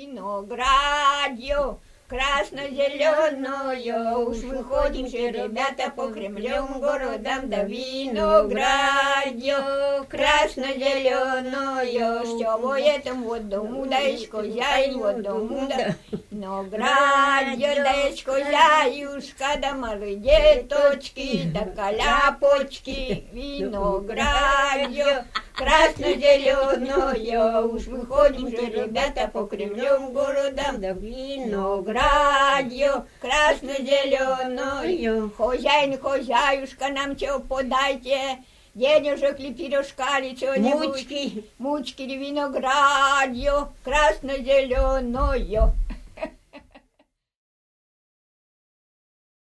виноградью, красно-зеленое. Уж выходим же, ребята, по Кремлем, городам, да виноградью, красно-зеленое. Что во этом вот дому, да и хозяин вот дому, да виноградью, да и хозяюшка, да малые деточки, да коляпочки, виноградью, красно-зеленое. Уж выходим же, ребята, по Кремлем, городам, да виноградью, красно-зеленое. Хозяин, хозяюшка, нам чего подайте? Денежек ли, пирожка ли, чего-нибудь? Мучки. Мучки ли, виноградью, красно-зеленое.